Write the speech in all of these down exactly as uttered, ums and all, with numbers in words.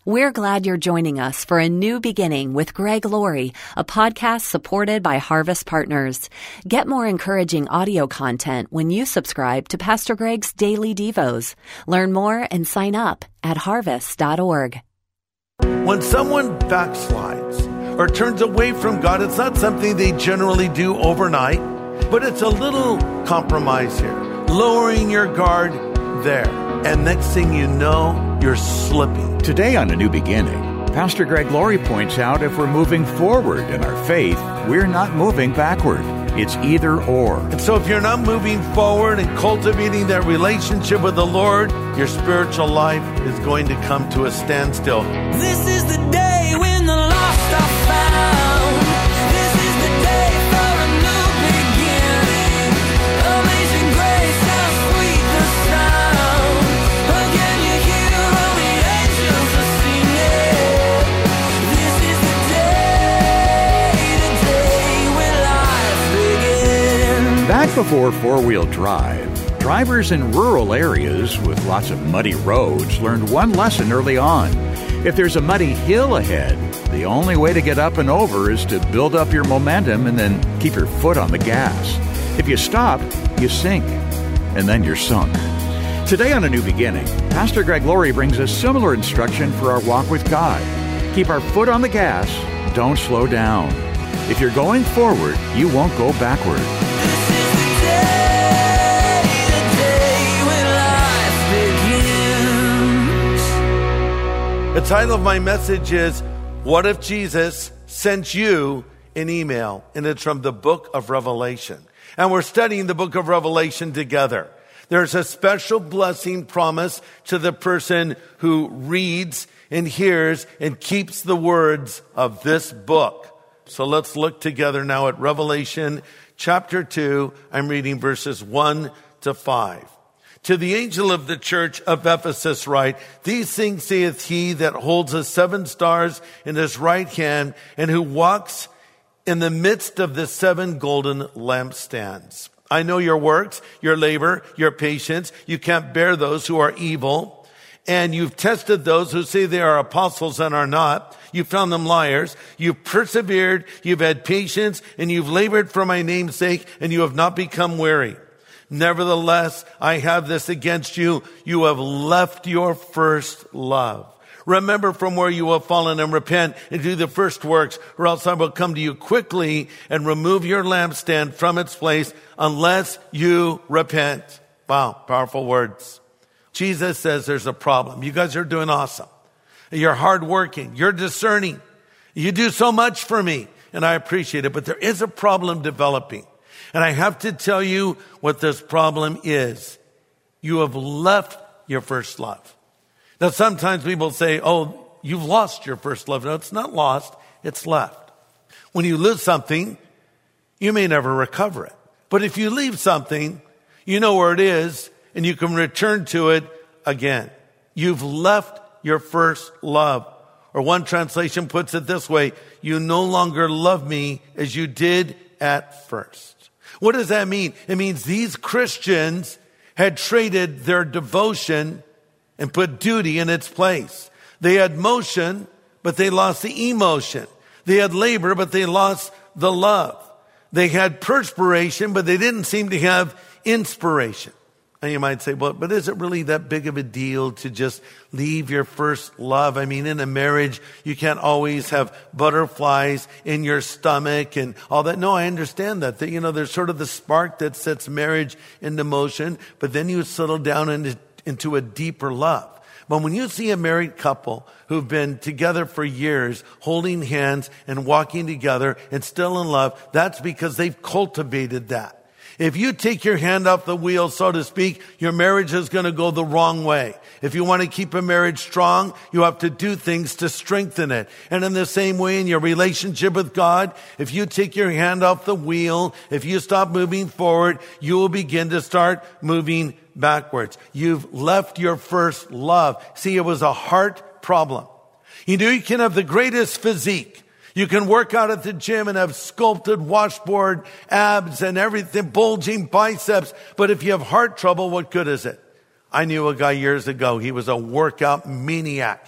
We're glad you're joining us for A New Beginning with Greg Laurie, a podcast supported by Harvest Partners. Get more encouraging audio content when you subscribe to Pastor Greg's Daily Devos. Learn more and sign up at harvest dot org. When someone backslides or turns away from God, it's not something they generally do overnight, but it's a little compromise here, lowering your guard there. And next thing you know, you're slipping. Today on A New Beginning, Pastor Greg Laurie points out if we're moving forward in our faith, we're not moving backward. It's either or. And so if you're not moving forward and cultivating that relationship with the Lord, your spiritual life is going to come to a standstill. This is the day when the lost are found. This is the day for a new beginning. Amazing grace, how sweet the sound. Again you hear all the angels are singing. This is the day, the day when life begins. Back before four-wheel drive, drivers in rural areas with lots of muddy roads learned one lesson early on. If there's a muddy hill ahead, the only way to get up and over is to build up your momentum and then keep your foot on the gas. If you stop, you sink, and then you're sunk. Today on A New Beginning, Pastor Greg Laurie brings us similar instruction for our walk with God. Keep our foot on the gas, don't slow down. If you're going forward, you won't go backward. This is the day, the day when life begins. The title of my message is, What If Jesus Sent You an Email? And it's from the book of Revelation. And we're studying the book of Revelation together. There's a special blessing promised to the person who reads and hears and keeps the words of this book. So let's look together now at Revelation chapter two. I'm reading verses one to five. To the angel of the church of Ephesus write, These things saith he that holds the seven stars in his right hand, and who walks in the midst of the seven golden lampstands. I know your works, your labor, your patience. You can't bear those who are evil. And you've tested those who say they are apostles and are not. You found them liars. You've persevered. You've had patience, and you've labored for my name's sake, and you have not become weary. Nevertheless, I have this against you. You have left your first love. Remember from where you have fallen and repent and do the first works, or else I will come to you quickly and remove your lampstand from its place unless you repent. Wow, powerful words. Jesus says there's a problem. You guys are doing awesome. You're hardworking. You're discerning. You do so much for me, and I appreciate it. But there is a problem developing. And I have to tell you what this problem is. You have left your first love. Now, sometimes people say, oh, you've lost your first love. No, it's not lost. It's left. When you lose something, you may never recover it. But if you leave something, you know where it is, and you can return to it again. You've left your first love. Or one translation puts it this way, you no longer love me as you did at first. What does that mean? It means these Christians had traded their devotion and put duty in its place. They had motion, but they lost the emotion. They had labor, but they lost the love. They had perspiration, but they didn't seem to have inspiration. And you might say, well, but is it really that big of a deal to just leave your first love? I mean, in a marriage, you can't always have butterflies in your stomach and all that. No, I understand that. That, you know, there's sort of the spark that sets marriage into motion, but then you settle down into, into a deeper love. But when you see a married couple who've been together for years, holding hands and walking together and still in love, that's because they've cultivated that. If you take your hand off the wheel, so to speak, your marriage is going to go the wrong way. If you want to keep a marriage strong, you have to do things to strengthen it. And in the same way, in your relationship with God, if you take your hand off the wheel, if you stop moving forward, you will begin to start moving backwards. You've left your first love. See, it was a heart problem. You know, you can have the greatest physique. You can work out at the gym and have sculpted washboard abs and everything, bulging biceps. But if you have heart trouble, what good is it? I knew a guy years ago. He was a workout maniac. In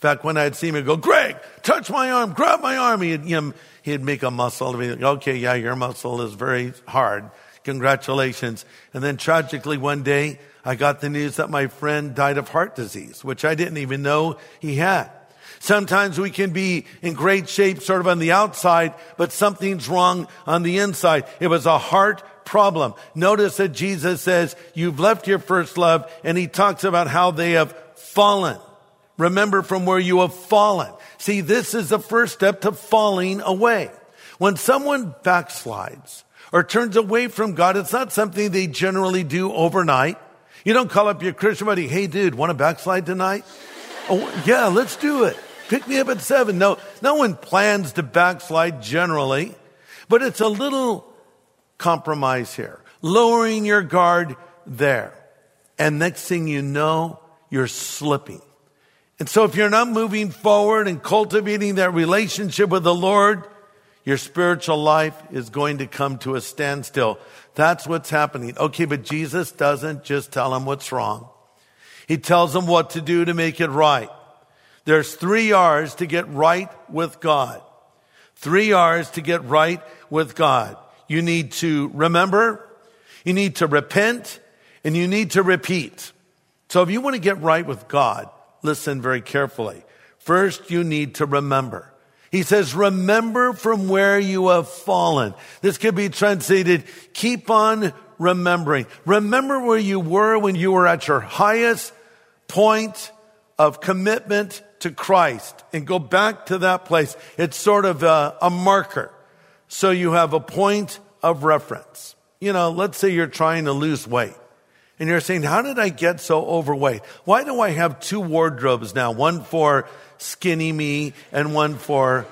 fact, when I'd see him, he'd go, Greg, touch my arm, grab my arm. He'd, you know, he'd make a muscle. And he'd go, okay, yeah, your muscle is very hard. Congratulations. And then tragically one day, I got the news that my friend died of heart disease, which I didn't even know he had. Sometimes we can be in great shape sort of on the outside, but something's wrong on the inside. It was a heart problem. Notice that Jesus says, you've left your first love, and he talks about how they have fallen. Remember from where you have fallen. See, this is the first step to falling away. When someone backslides or turns away from God, it's not something they generally do overnight. You don't call up your Christian buddy, hey dude, want to backslide tonight? Oh, yeah, let's do it. Pick me up at seven. No, no one plans to backslide generally, but it's a little compromise here. Lowering your guard there. And next thing you know, you're slipping. And so if you're not moving forward and cultivating that relationship with the Lord, your spiritual life is going to come to a standstill. That's what's happening. Okay, but Jesus doesn't just tell them what's wrong. He tells them what to do to make it right. There's three R's to get right with God. Three R's to get right with God. You need to remember, you need to repent, and you need to repeat. So if you want to get right with God, listen very carefully. First, you need to remember. He says, remember from where you have fallen. This could be translated, keep on remembering. Remember where you were when you were at your highest point of commitment to Christ, and go back to that place. It's sort of a, a marker. So you have a point of reference. You know, let's say you're trying to lose weight. And you're saying, how did I get so overweight? Why do I have two wardrobes now? One for skinny me and one for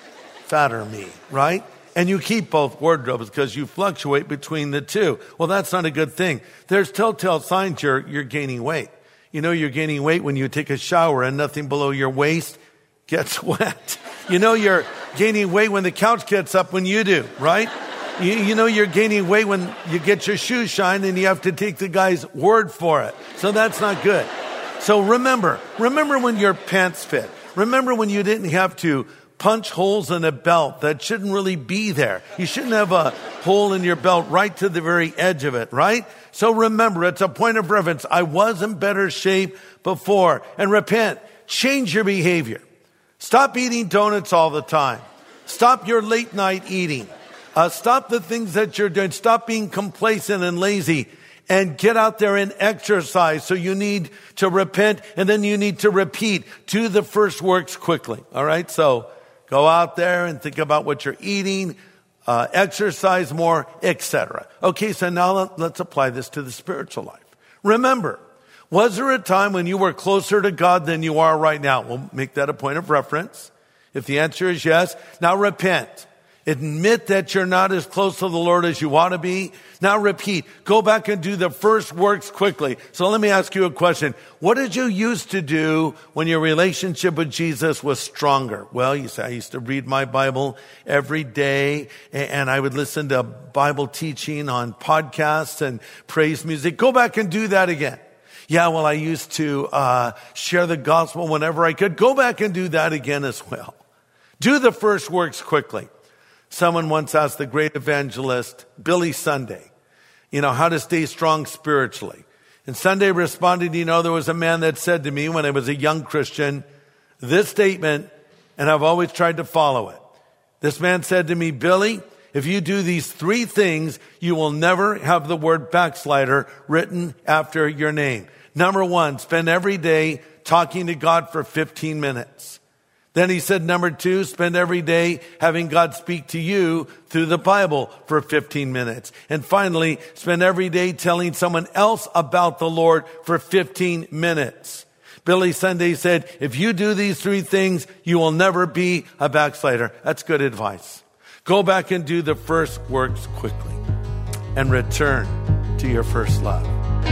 fatter me, right? And you keep both wardrobes because you fluctuate between the two. Well, that's not a good thing. There's telltale signs you're, you're gaining weight. You know you're gaining weight when you take a shower and nothing below your waist gets wet. You know you're gaining weight when the couch gets up when you do, right? You, you know you're gaining weight when you get your shoes shined and you have to take the guy's word for it. So that's not good. So remember, remember when your pants fit. Remember when you didn't have to punch holes in a belt that shouldn't really be there. You shouldn't have a hole in your belt right to the very edge of it, right? So remember, it's a point of reference. I was in better shape before. And repent. Change your behavior. Stop eating donuts all the time. Stop your late night eating. Uh, stop the things that you're doing. Stop being complacent and lazy. And get out there and exercise. So you need to repent, and then you need to repeat. Do the first works quickly. All right? So go out there and think about what you're eating, uh, exercise more, et cetera. Okay, so now let's apply this to the spiritual life. Remember, was there a time when you were closer to God than you are right now? We'll make that a point of reference. If the answer is yes, now repent. Admit that you're not as close to the Lord as you ought to be. Now repeat. Go back and do the first works quickly. So let me ask you a question. What did you used to do when your relationship with Jesus was stronger? Well, you say, I used to read my Bible every day, and I would listen to Bible teaching on podcasts and praise music. Go back and do that again. Yeah, well, I used to uh share the gospel whenever I could. Go back and do that again as well. Do the first works quickly. Someone once asked the great evangelist, Billy Sunday, you know, how to stay strong spiritually. And Sunday responded, you know, there was a man that said to me when I was a young Christian, this statement, and I've always tried to follow it. This man said to me, Billy, if you do these three things, you will never have the word backslider written after your name. Number one, spend every day talking to God for fifteen minutes. Then he said, number two, spend every day having God speak to you through the Bible for fifteen minutes. And finally, spend every day telling someone else about the Lord for fifteen minutes. Billy Sunday said, if you do these three things, you will never be a backslider. That's good advice. Go back and do the first works quickly and return to your first love.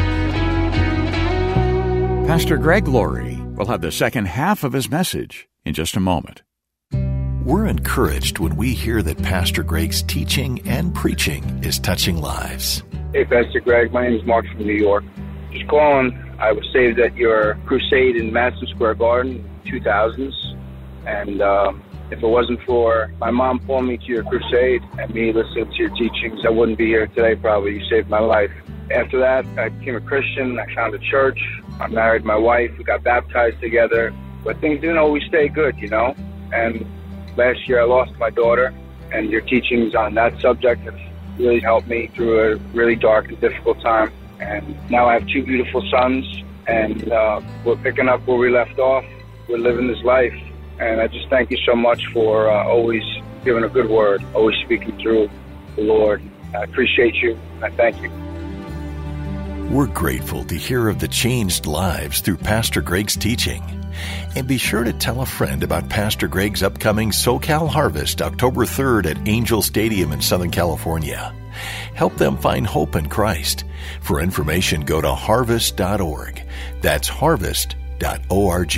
Pastor Greg Laurie will have the second half of his message in just a moment. We're encouraged when we hear that Pastor Greg's teaching and preaching is touching lives. Hey, Pastor Greg. My name is Mark from New York. Just calling. I was saved at your crusade in Madison Square Garden two thousands. And um, if it wasn't for my mom pulling me to your crusade and me listening to your teachings, I wouldn't be here today probably. You saved my life. After that, I became a Christian. I found a church. I married my wife. We got baptized together. But things didn't always stay good, you know. And last year I lost my daughter. And your teachings on that subject have really helped me through a really dark and difficult time. And now I have two beautiful sons. And uh, we're picking up where we left off. We're living this life. And I just thank you so much for uh, always giving a good word, always speaking through the Lord. I appreciate you. I thank you. We're grateful to hear of the changed lives through Pastor Greg's teaching. And be sure to tell a friend about Pastor Greg's upcoming SoCal Harvest, October third at Angel Stadium in Southern California. Help them find hope in Christ. For information, go to harvest dot org. That's harvest dot org.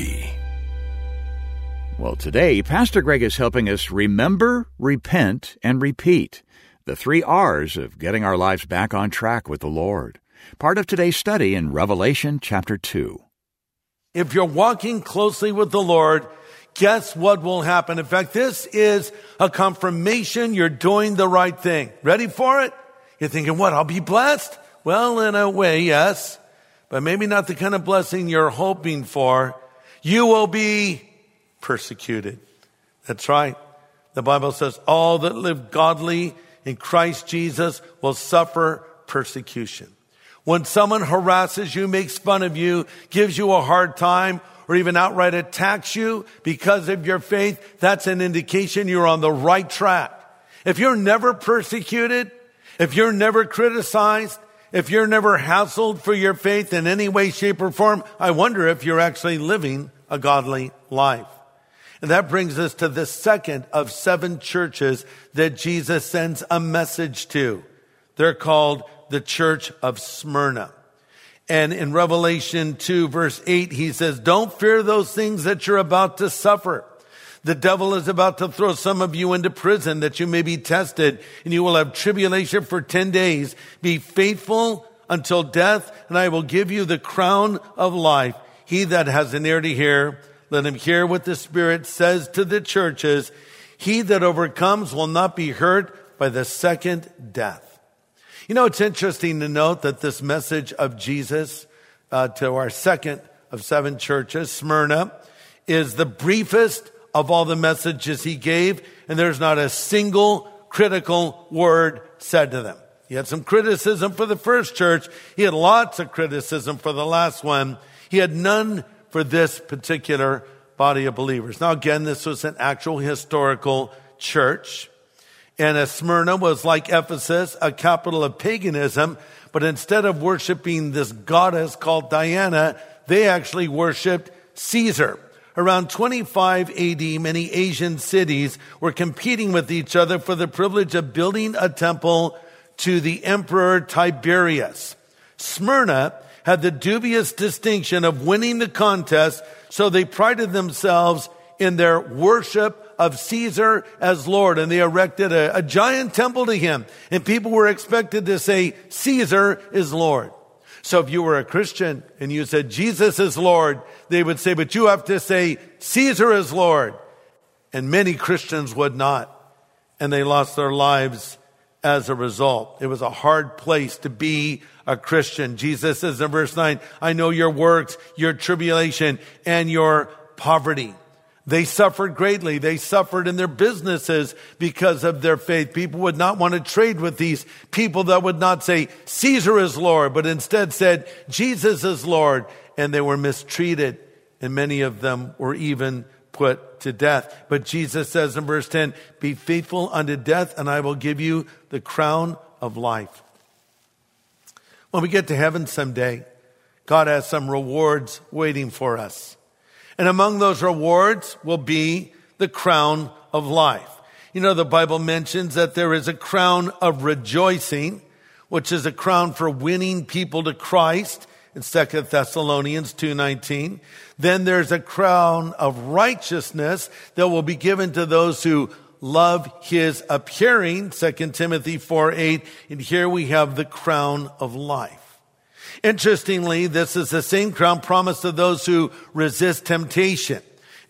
Well, today, Pastor Greg is helping us remember, repent, and repeat, the three R's of getting our lives back on track with the Lord. Part of today's study in Revelation chapter two. If you're walking closely with the Lord, guess what will happen? In fact, this is a confirmation you're doing the right thing. Ready for it? You're thinking, what, I'll be blessed? Well, in a way, yes, but maybe not the kind of blessing you're hoping for. You will be persecuted. That's right. The Bible says all that live godly in Christ Jesus will suffer persecution. When someone harasses you, makes fun of you, gives you a hard time, or even outright attacks you because of your faith, that's an indication you're on the right track. If you're never persecuted, if you're never criticized, if you're never hassled for your faith in any way, shape, or form, I wonder if you're actually living a godly life. And that brings us to the second of seven churches that Jesus sends a message to. They're called the Church of Smyrna. And in Revelation two, verse eight, he says, don't fear those things that you're about to suffer. The devil is about to throw some of you into prison that you may be tested, and you will have tribulation for ten days. Be faithful until death, and I will give you the crown of life. He that has an ear to hear, let him hear what the Spirit says to the churches. He that overcomes will not be hurt by the second death. You know, it's interesting to note that this message of Jesus uh, to our second of seven churches, Smyrna, is the briefest of all the messages he gave, and there's not a single critical word said to them. He had some criticism for the first church. He had lots of criticism for the last one. He had none for this particular body of believers. Now, again, this was an actual historical church. And as Smyrna was like Ephesus, a capital of paganism, but instead of worshiping this goddess called Diana, they actually worshiped Caesar. Around twenty-five A D, many Asian cities were competing with each other for the privilege of building a temple to the Emperor Tiberius. Smyrna had the dubious distinction of winning the contest, so they prided themselves in their worship of Caesar as Lord, and they erected a, a giant temple to him, and people were expected to say, Caesar is Lord. So if you were a Christian and you said, Jesus is Lord, they would say, but you have to say, Caesar is Lord. And many Christians would not, and they lost their lives as a result. It was a hard place to be a Christian. Jesus says in verse nine, I know your works, your tribulation, and your poverty. They suffered greatly. They suffered in their businesses because of their faith. People would not want to trade with these people that would not say, Caesar is Lord, but instead said, Jesus is Lord. And they were mistreated, and many of them were even put to death. But Jesus says in verse ten, be faithful unto death, and I will give you the crown of life. When we get to heaven someday, God has some rewards waiting for us. And among those rewards will be the crown of life. You know, the Bible mentions that there is a crown of rejoicing, which is a crown for winning people to Christ in Second Thessalonians two nineteen. Then there's a crown of righteousness that will be given to those who love his appearing, Second Timothy four eight. And here we have the crown of life. Interestingly, this is the same crown promised to those who resist temptation.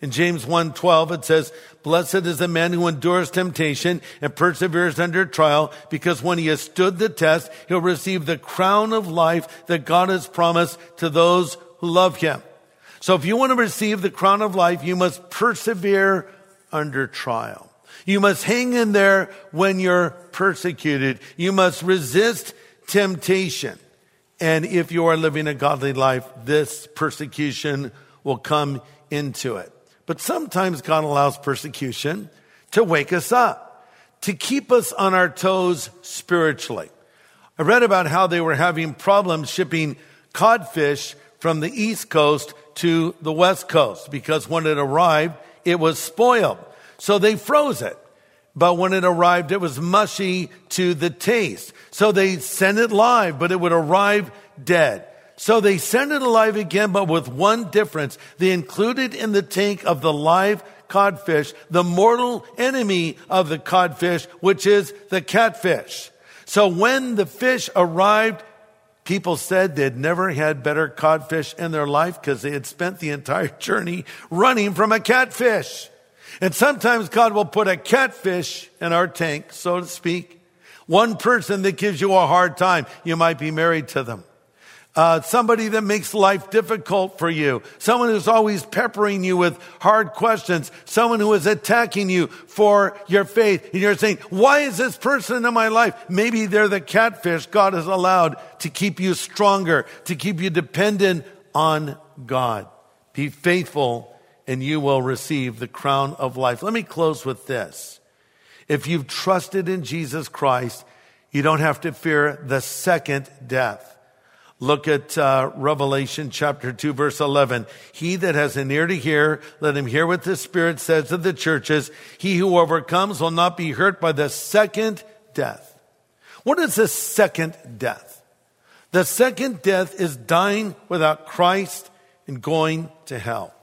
In James one twelve, it says, blessed is the man who endures temptation and perseveres under trial, because when he has stood the test, he'll receive the crown of life that God has promised to those who love him. So if you want to receive the crown of life, you must persevere under trial. You must hang in there when you're persecuted. You must resist temptation. And if you are living a godly life, this persecution will come into it. But sometimes God allows persecution to wake us up, to keep us on our toes spiritually. I read about how they were having problems shipping codfish from the East Coast to the West Coast because when it arrived, it was spoiled. So they froze it. But when it arrived, it was mushy to the taste. So they sent it live, but it would arrive dead. So they sent it alive again, but with one difference. They included in the tank of the live codfish the mortal enemy of the codfish, which is the catfish. So when the fish arrived, people said they'd never had better codfish in their life because they had spent the entire journey running from a catfish. And sometimes God will put a catfish in our tank, so to speak. One person that gives you a hard time, you might be married to them. Uh, somebody that makes life difficult for you. Someone who's always peppering you with hard questions. Someone who is attacking you for your faith. And you're saying, why is this person in my life? Maybe they're the catfish God has allowed to keep you stronger, to keep you dependent on God. Be faithful and you will receive the crown of life. Let me close with this. If you've trusted in Jesus Christ, you don't have to fear the second death. Look at uh, Revelation chapter two, verse eleven. He that has an ear to hear, let him hear what the Spirit says to the churches. He who overcomes will not be hurt by the second death. What is the second death? The second death is dying without Christ and going to hell.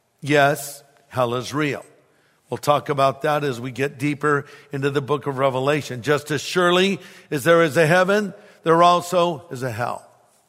Yes, hell is real. We'll talk about that as we get deeper into the book of Revelation. Just as surely as there is a heaven, there also is a hell.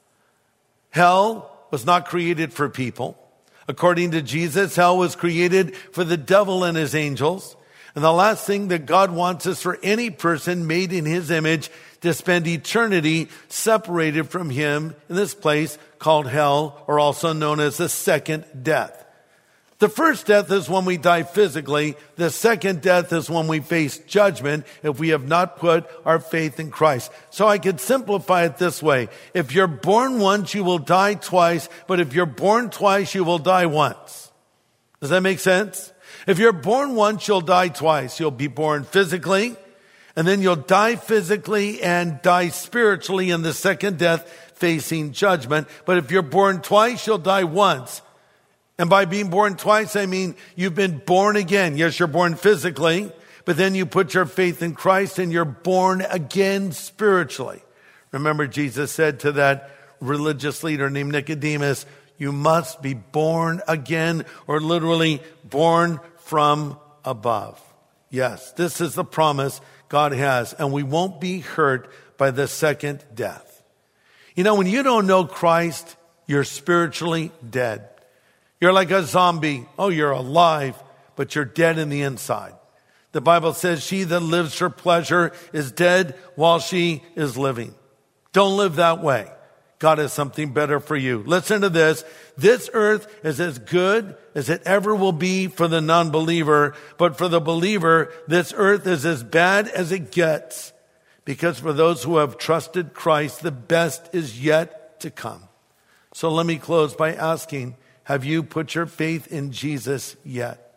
Hell was not created for people. According to Jesus, hell was created for the devil and his angels. And the last thing that God wants is for any person made in his image to spend eternity separated from him in this place called hell, or also known as the second death. The first death is when we die physically. The second death is when we face judgment if we have not put our faith in Christ. So I could simplify it this way. If you're born once, you will die twice. But if you're born twice, you will die once. Does that make sense? If you're born once, you'll die twice. You'll be born physically, and then you'll die physically and die spiritually in the second death, facing judgment. But if you're born twice, you'll die once. And by being born twice, I mean you've been born again. Yes, you're born physically, but then you put your faith in Christ and you're born again spiritually. Remember, Jesus said to that religious leader named Nicodemus, you must be born again, or literally born from above. Yes, this is the promise God has, and we won't be hurt by the second death. You know, when you don't know Christ, you're spiritually dead. You're like a zombie. Oh, you're alive, but you're dead in the inside. The Bible says she that lives for pleasure is dead while she is living. Don't live that way. God has something better for you. Listen to this. This earth is as good as it ever will be for the non-believer, but for the believer, this earth is as bad as it gets, because for those who have trusted Christ, the best is yet to come. So let me close by asking, have you put your faith in Jesus yet?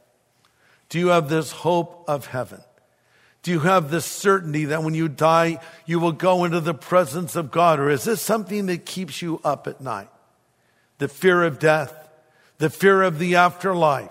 Do you have this hope of heaven? Do you have this certainty that when you die, you will go into the presence of God? Or is this something that keeps you up at night? The fear of death, the fear of the afterlife.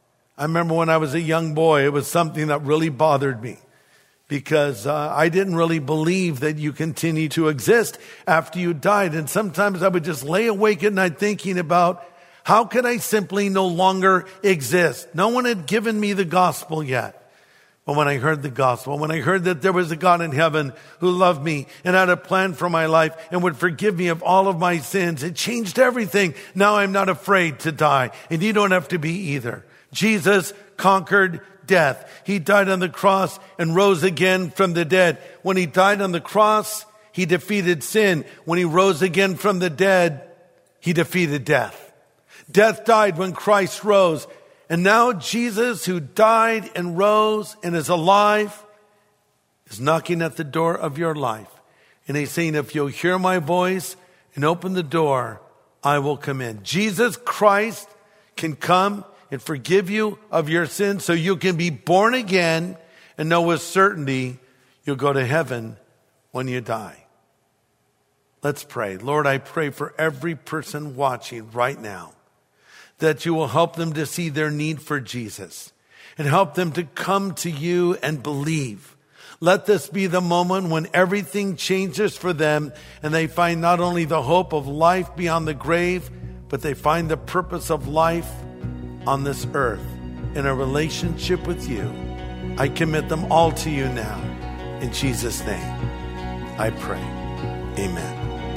I remember when I was a young boy, it was something that really bothered me, because uh, I didn't really believe that you continue to exist after you died. And sometimes I would just lay awake at night thinking about, how could I simply no longer exist? No one had given me the gospel yet. But when I heard the gospel, when I heard that there was a God in heaven who loved me and had a plan for my life and would forgive me of all of my sins, it changed everything. Now I'm not afraid to die, and you don't have to be either, Jesus conquered death. He died on the cross and rose again from the dead. When he died on the cross, he defeated sin. When he rose again from the dead, he defeated death. Death died when Christ rose. And now Jesus, who died and rose and is alive, is knocking at the door of your life. And he's saying, if you'll hear my voice and open the door, I will come in. Jesus Christ can come and forgive you of your sins so you can be born again and know with certainty you'll go to heaven when you die. Let's pray. Lord, I pray for every person watching right now that you will help them to see their need for Jesus and help them to come to you and believe. Let this be the moment when everything changes for them and they find not only the hope of life beyond the grave, but they find the purpose of life on this earth in a relationship with you. I commit them all to you now. In Jesus' name, I pray. Amen.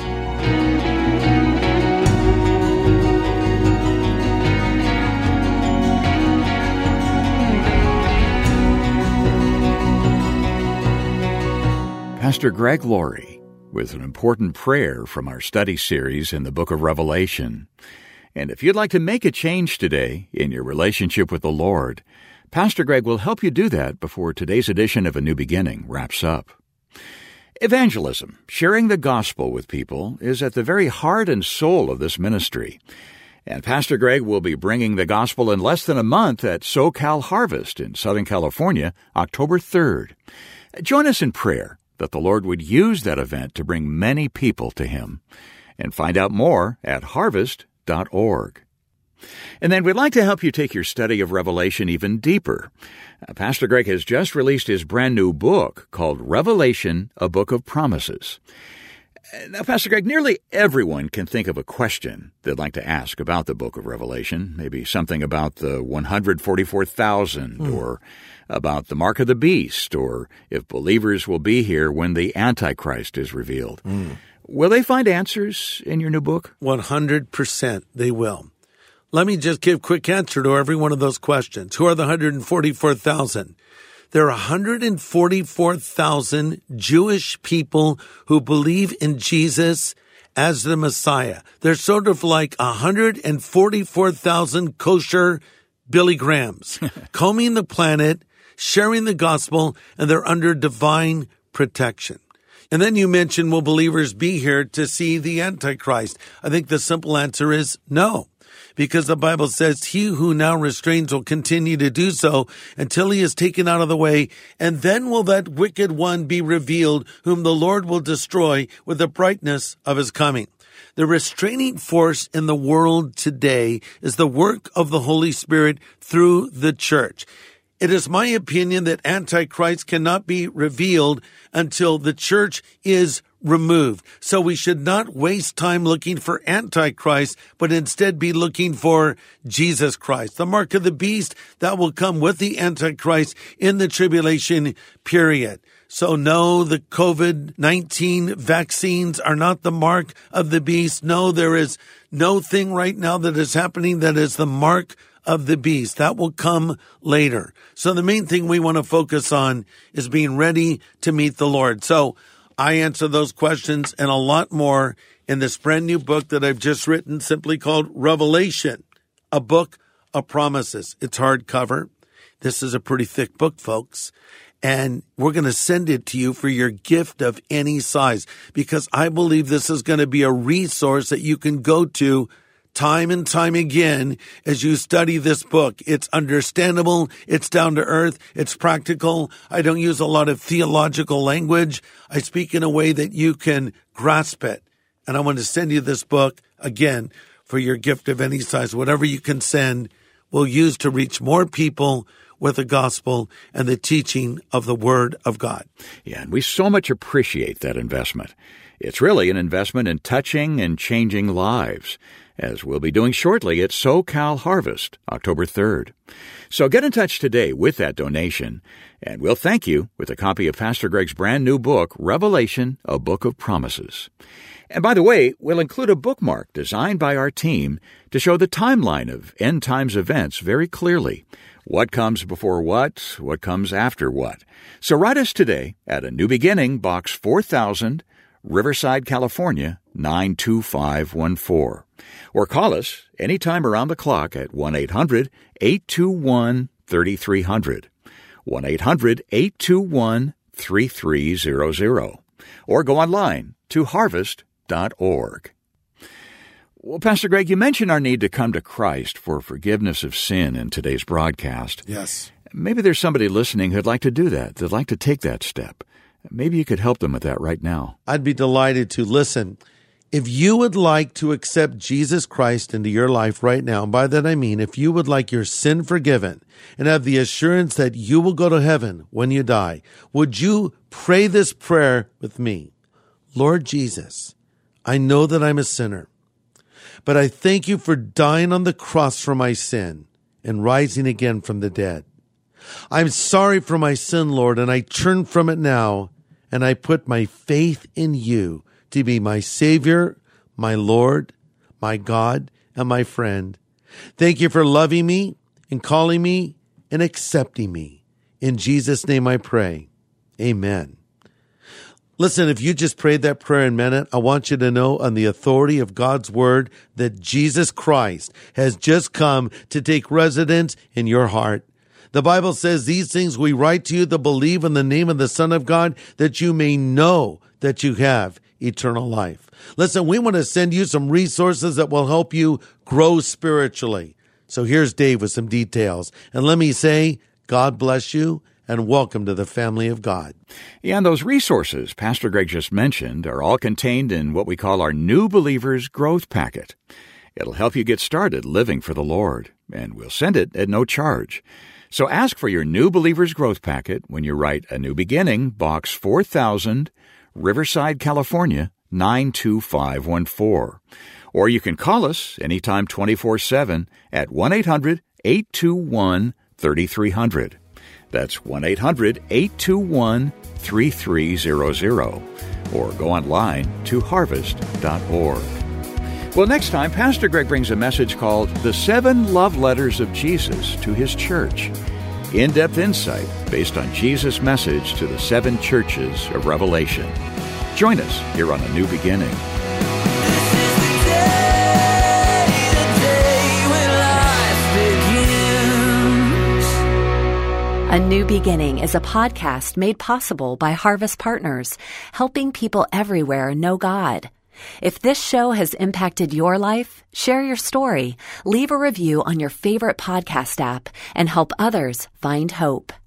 Pastor Greg Laurie with an important prayer from our study series in the book of Revelation. And if you'd like to make a change today in your relationship with the Lord, Pastor Greg will help you do that before today's edition of A New Beginning wraps up. Evangelism, sharing the gospel with people, is at the very heart and soul of this ministry. And Pastor Greg will be bringing the gospel in less than a month at SoCal Harvest in Southern California, October third. Join us in prayer that the Lord would use that event to bring many people to Him. And find out more at harvest dot org. And then we'd like to help you take your study of Revelation even deeper. Uh, Pastor Greg has just released his brand new book called Revelation, A Book of Promises. Uh, now, Pastor Greg, nearly everyone can think of a question they'd like to ask about the book of Revelation. Maybe something about the one hundred forty-four thousand mm. or about the mark of the beast, or if believers will be here when the Antichrist is revealed. Mm. Will they find answers in your new book? one hundred percent they will. Let me just give a quick answer to every one of those questions. Who are the one hundred forty-four thousand? There are one hundred forty-four thousand Jewish people who believe in Jesus as the Messiah. They're sort of like one hundred forty-four thousand kosher Billy Grahams, combing the planet, sharing the gospel, and they're under divine protection. And then you mentioned, will believers be here to see the Antichrist? I think the simple answer is no, because the Bible says he who now restrains will continue to do so until he is taken out of the way, and then will that wicked one be revealed, whom the Lord will destroy with the brightness of his coming. The restraining force in the world today is the work of the Holy Spirit through the church. It is my opinion that Antichrist cannot be revealed until the church is removed. So we should not waste time looking for Antichrist, but instead be looking for Jesus Christ, the mark of the beast that will come with the Antichrist in the tribulation period. So no, the covid nineteen vaccines are not the mark of the beast. No, there is no thing right now that is happening that is the mark of the beast. That will come later. So the main thing we want to focus on is being ready to meet the Lord. So I answer those questions and a lot more in this brand new book that I've just written, simply called Revelation, a book of promises. It's hardcover. This is a pretty thick book, folks. And we're going to send it to you for your gift of any size, because I believe this is going to be a resource that you can go to time and time again as you study this book. It's understandable, it's down to earth, it's practical. I don't use a lot of theological language. I speak in a way that you can grasp it. And I want to send you this book, again, for your gift of any size. Whatever you can send, we'll use to reach more people with the gospel and the teaching of the Word of God. Yeah, and we so much appreciate that investment. It's really an investment in touching and changing lives, as we'll be doing shortly at SoCal Harvest, October third. So get in touch today with that donation, and we'll thank you with a copy of Pastor Greg's brand new book, Revelation, A Book of Promises. And by the way, we'll include a bookmark designed by our team to show the timeline of end times events very clearly. What comes before what, what comes after what. So write us today at A New Beginning, Box four thousand, Riverside, California, nine two five one four. Or call us anytime around the clock at one eight hundred eight two one three three zero zero, one eight hundred eight two one three three zero zero. Or go online to harvest dot org. Well, Pastor Greg, you mentioned our need to come to Christ for forgiveness of sin in today's broadcast. Yes. Maybe there's somebody listening who'd like to do that, that'd like to take that step. Maybe you could help them with that right now. I'd be delighted to. Listen, if you would like to accept Jesus Christ into your life right now, and by that I mean if you would like your sin forgiven and have the assurance that you will go to heaven when you die, would you pray this prayer with me? Lord Jesus, I know that I'm a sinner, but I thank you for dying on the cross for my sin and rising again from the dead. I'm sorry for my sin, Lord, and I turn from it now, and I put my faith in you to be my Savior, my Lord, my God, and my friend. Thank you for loving me and calling me and accepting me. In Jesus' name I pray. Amen. Listen, if you just prayed that prayer and meant it, I want you to know on the authority of God's word that Jesus Christ has just come to take residence in your heart. The Bible says, these things we write to you that believe in the name of the Son of God, that you may know that you have eternal life. Listen, we want to send you some resources that will help you grow spiritually. So here's Dave with some details. And let me say, God bless you and welcome to the family of God. Yeah, and those resources Pastor Greg just mentioned are all contained in what we call our New Believers Growth Packet. It'll help you get started living for the Lord, and we'll send it at no charge. So ask for your New Believers Growth Packet when you write A New Beginning, Box four thousand, Riverside, California, nine two five one four. Or you can call us anytime twenty-four seven at one eight hundred eight two one three three zero zero. That's one eight hundred eight two one three three zero zero. Or go online to harvest dot org. Well, next time, Pastor Greg brings a message called The Seven Love Letters of Jesus to His Church. In-depth insight based on Jesus' message to the seven churches of Revelation. Join us here on A New Beginning. This is the day, the day when life begins. A New Beginning is a podcast made possible by Harvest Partners, helping people everywhere know God. If this show has impacted your life, share your story, leave a review on your favorite podcast app, and help others find hope.